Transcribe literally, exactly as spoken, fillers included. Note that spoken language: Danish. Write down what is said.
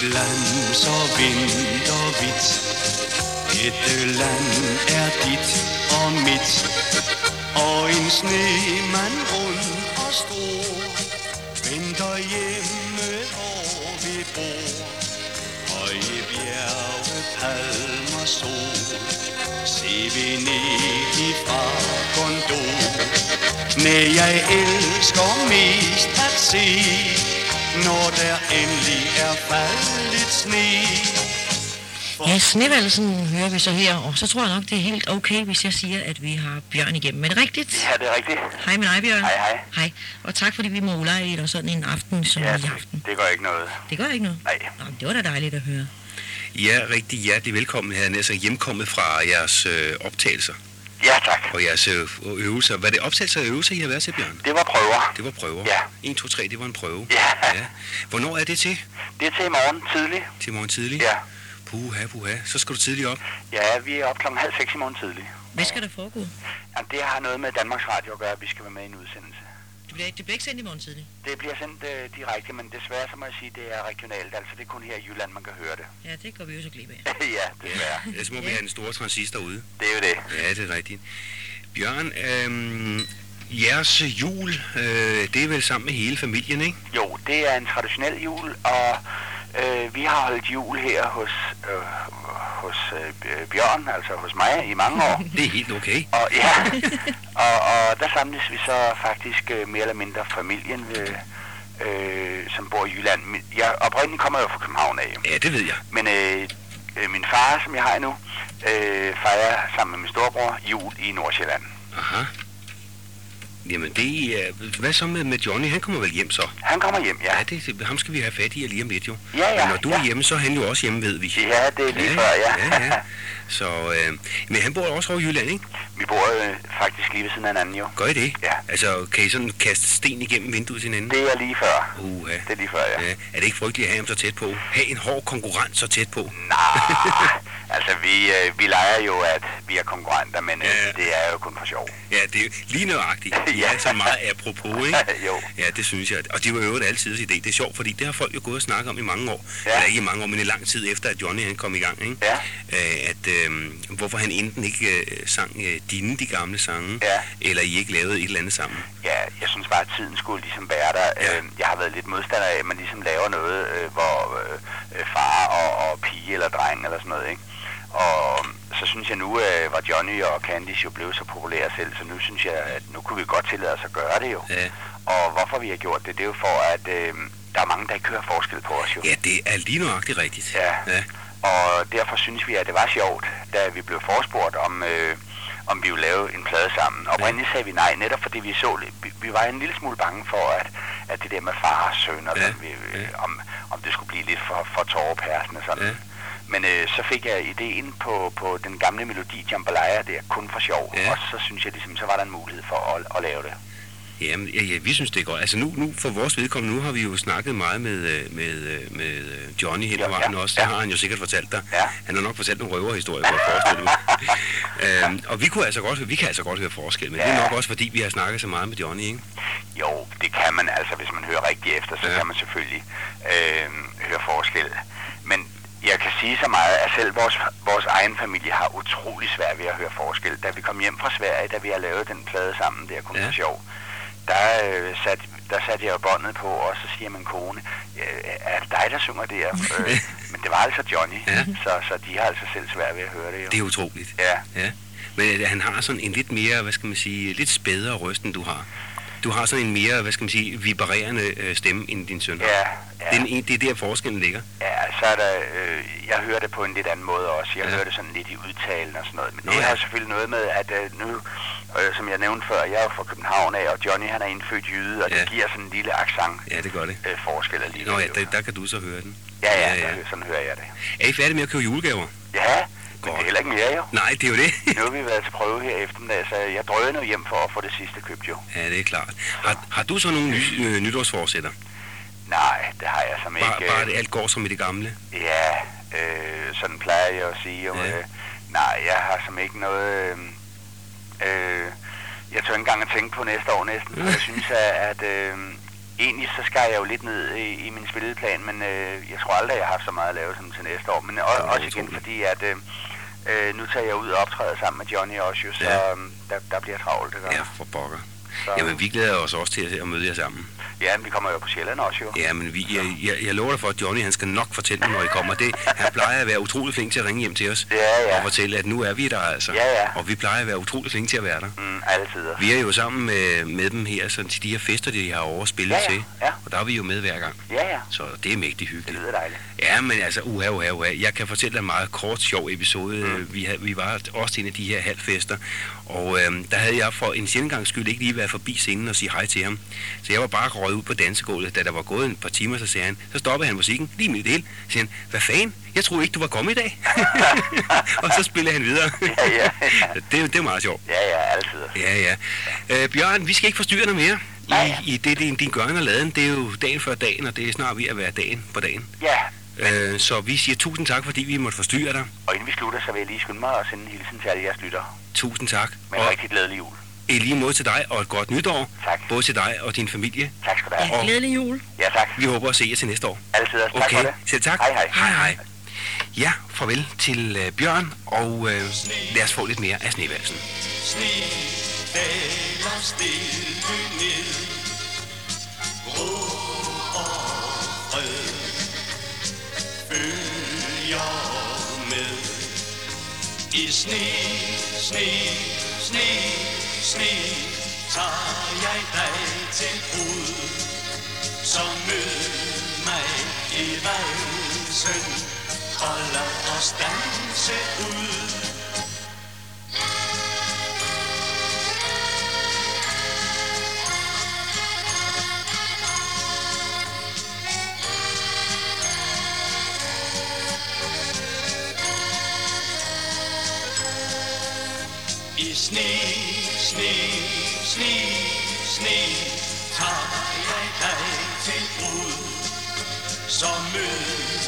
glans og vinterhvidt. Dette land er dit og mit, og en snemand rund og stor venter hjemme, hvor vi bor. Høje bjerge, palmer, sol, se Venedig fra Gondor. Næh, jeg elsker mest at se, når der endelig er faldet sne. Ja, Snevalsen hører vi så her, og så tror jeg nok, det er helt okay, hvis jeg siger, at vi har Bjørn igennem. Er det rigtigt? Ja, det er rigtigt. Hej med dig, Bjørn. Hej, hej. Hej, og tak fordi vi må ulejlige dig sådan en aften som ja, i aften. det gør ikke noget. Det gør ikke noget? Nej. Nå, det var da dejligt at høre. Ja, rigtig hjertelig velkommen her, næsten hjemkommet fra jeres øh, optagelser. Ja, tak. Og jeres øh, øvelser. Var det optagelser og øvelser, I har været til, Bjørn? Det var prøver. Det var prøver? Ja. en, to, tre, det var en prøve? Ja. ja. Hvornår er det til? Det er til i morgen tidlig. Til i morgen tidlig? Ja. Puha, puha. Så skal du tidligt op? Ja, vi er op klokken halv seks i morgen tidlig. Hvad skal der foregå? Ja, det har noget med Danmarks Radio at gøre, at vi skal være med i en udsendelse. Det bliver, det bliver ikke sendt i morgen tidlig? Det bliver sendt øh, direkte, men desværre så må jeg sige, det er regionalt. Altså det er kun her i Jylland, man kan høre det. Ja, det går vi jo så glip af. ja, desværre. Ja, så må vi have en stor transistor ude. Det er jo det. Ja, det er rigtigt. Bjørn, øhm, jeres jul, øh, det er vel sammen med hele familien, ikke? Jo, det er en traditionel jul, og øh, vi har holdt jul her hos, øh, hos øh, Bjørn, altså hos mig, i mange år. Det er helt okay. Og ja, og, og der samles vi så faktisk øh, mere eller mindre familien, øh, øh, som bor i Jylland. Jeg oprindeligt kommer jo fra København af. Ja, det ved jeg. Men øh, øh, min far, som jeg har nu, øh, fejrer sammen med min storebror jul i Nordsjælland. Aha. Jamen det er... Hvad så med, med Johnny? Han kommer vel hjem så? Han kommer hjem, ja. Ja, det, ham skal vi have fat i lige om lidt jo. Ja, ja. Men når du ja. er hjemme, så er han jo også hjemme, ved vi. Ja, det er lige ja, før, ja. ja, ja. Så, øh, men han bor også over i Jylland, ikke? Vi bor øh, faktisk lige ved siden af hinanden jo. Gør I det? Ja. Altså, kan I sådan kaste sten igennem vinduet til hinanden? Det er lige før. Uha. Det er lige før, ja. ja. Er det ikke frygteligt at have ham så tæt på? Ha' en hård konkurrent så tæt på? Nej, altså vi, øh, vi leger jo, at vi er konkurrenter, men øh, Ja. det er jo kun for sjov. Ja, det er jo lige nøjagtigt. Det Ja. er så meget apropos, ikke? Jo. Ja, det synes jeg. Og det var jo altid idé. Det er sjovt, fordi det har folk jo gået og snakket om i mange år. Ja. Eller ikke i mange år, men i lang tid efter, at Johnny han kom i gang, ikke? Ja. Øh, at øh, hvorfor han enten ikke øh, sang øh, dine, de gamle sange, Ja. eller I ikke lavede et eller andet sammen. Ja, jeg synes bare, at tiden skulle ligesom være der. Ja. Øh, Jeg har været lidt modstander af, at man ligesom laver noget, øh, hvor øh, far og, og pige eller dreng eller sådan noget, ikke? Og så synes jeg nu, øh, var Johnny og Candice jo blevet så populære selv, så nu synes jeg, at nu kunne vi godt tillade os at gøre det jo. Ja. Og hvorfor vi har gjort det, det er jo for, at øh, der er mange, der ikke hører forskel på os jo. Ja, det er lige nøjagtigt rigtigt. Ja. ja. Og derfor synes vi, at det var sjovt, da vi blev forespurgt om, øh, om vi ville lave en plade sammen. Oprindeligt sagde vi nej, netop fordi vi så, vi, vi var en lille smule bange for, at, at det der med far og søn, og Ja. sådan, vi, Ja. om, om det skulle blive lidt for, for tårepærsende sådan. Ja. Men øh, så fik jeg ideen på, på den gamle melodi Jambalaya, det er kun for sjov. Ja. Og så synes jeg ligesom, så var der en mulighed for at, at lave det. Jamen, ja, ja, vi synes, det er godt. Altså nu, nu for vores vedkommende, nu har vi jo snakket meget med, med, med Johnny hele Ja, vejen ja, også. Det ja. har han jo sikkert fortalt dig. Ja. Han har nok fortalt nogle røverhistorier, for at forestille mig. øhm, og vi, kunne altså godt, vi kan altså godt høre forskel, men ja. det er nok også, fordi vi har snakket så meget med Johnny, ikke? Jo, det kan man altså, hvis man hører rigtigt efter, så Ja. ja. kan man selvfølgelig øh, høre forskel. Men jeg kan sige så meget, at selv vores, vores egen familie har utrolig svært ved at høre forskel. Da vi kom hjem fra Sverige, da vi har lavet den plade sammen, det er kun Ja. for sjov, der, øh, sat, der satte jeg jo båndet på, og så siger min kone, øh, er det dig, der synger der? øh, men det var altså Johnny, Ja. så, så de har altså selv svært ved at høre det jo. Det er utroligt. Ja. Ja. Men øh, han har sådan en lidt mere, hvad skal man sige, lidt spædere røst, end du har. Du har sådan en mere, hvad skal man sige, vibrerende øh, stemme, end din søn har. Ja, ja. Det, er en, det er der forskellen ligger. Ja, så er der, øh, jeg hører det på en lidt anden måde også. Jeg Ja. ja. hører det sådan lidt i udtalen og sådan noget. Men Nå, det ja. har selvfølgelig noget med, at øh, nu, øh, som jeg nævnte før, jeg er jo fra København af, og Johnny han er indfødt jyde, og Ja. det giver sådan en lille accent Ja, det gør det. øh, forskel alligevel. Nå ja, jo. der, der kan du så høre den. ja, ja, ja, ja. Der, sådan hører jeg det. Er I færdige med at købe julegaver? Ja, men Godt. det er heller ikke mere jo. Nej, det er jo det. Nu har vi været til prøve her eftermiddag, så jeg drøner hjem for at få det sidste købt jo. Ja, det er klart. Har, har du så nogle ny, øh, nytårsforsætter? Nej, det har jeg som Bare, ikke. bare det alt går som i det gamle? Ja, øh, sådan plejer jeg at sige. Jo, Ja. øh, nej, jeg har som ikke noget... Øh, øh, jeg tør ikke engang at tænke på næste år næsten. Jeg synes, at, at, øh, egentlig så skal jeg jo lidt ned i, i min spilleplan, men øh, jeg tror aldrig, jeg har haft så meget at lave som til næste år. Men også, også igen, fordi at øh, øh, nu tager jeg ud og optræder sammen med Johnny også, jo, så ja. øh, der, der bliver travlt. Det gør. Ja, for pokker. Så. Jamen, vi glæder os også til at møde jer sammen. Ja, men vi kommer jo på Sjælland også, jo. Ja, men vi, jeg, jeg, jeg lover dig for, at Johnny han skal nok fortælle mig, når I kommer. Det, han plejer at være utrolig flink til at ringe hjem til os. Ja, ja. Og fortælle, at nu er vi der altså. Ja, ja. Og vi plejer at være utrolig flink til at være der. Mm, altid. Vi er jo sammen med, med dem her, sådan til de her fester, de har overspillet ja, ja. til. Ja. Og der er vi jo med hver gang. Ja, ja. Så det er mægtig hyggeligt. Det lyder dejligt. Ja, men altså, uha, uha, uha. Jeg kan fortælle dig en meget kort, sjov episode. Mm. Vi, havde, vi var også til en af de her halvfester, og øhm, der havde jeg for en sjældent gang skyld ikke lige været forbi scenen og sige hej til ham. Så jeg var bare røget ud på dansegulvet, da der var gået en par timer, så sagde han, så stoppede han musikken lige midt i det hele. Så sagde han, hvad fanden? Jeg troede ikke, du var kommet i dag. Og så spillede han videre. Ja, ja, ja. det, det er meget sjovt. Ja, ja, altid. Ja, ja. Øh, Bjørn, vi skal ikke forstyrre dig mere. I, ja, ja. i det, din, din gøren og laden. Det er jo dagen før dagen, og det er snart ved at være dagen på dagen. Ja. Øh, så vi siger tusind tak, fordi vi måtte forstyrre dig. Og inden vi slutter, så vil jeg lige skynde mig og sende en hilsen til alle jeres lyttere. Tusind tak. Med en rigtig glædelig jul. I lige måde til dig, og et godt nytår. Tak. Både til dig og din familie. Tak skal du have. Ja, glædelig jul. Ja, tak. Vi håber at se jer til næste år. Altid. Tak okay. for det. Selv tak. Hej, hej. Hej, hej. Ja, farvel til uh, Bjørn, og øh, lad os få lidt mere af Snevalsen. Sne daler stille ned, ro og fred følger med. I sne, sne, sne, sne, tager jeg dig til brud, så mød mig i valsen, og lad os danse ud. I sne, sne, sne, sne, tager jeg dig til brud, så mød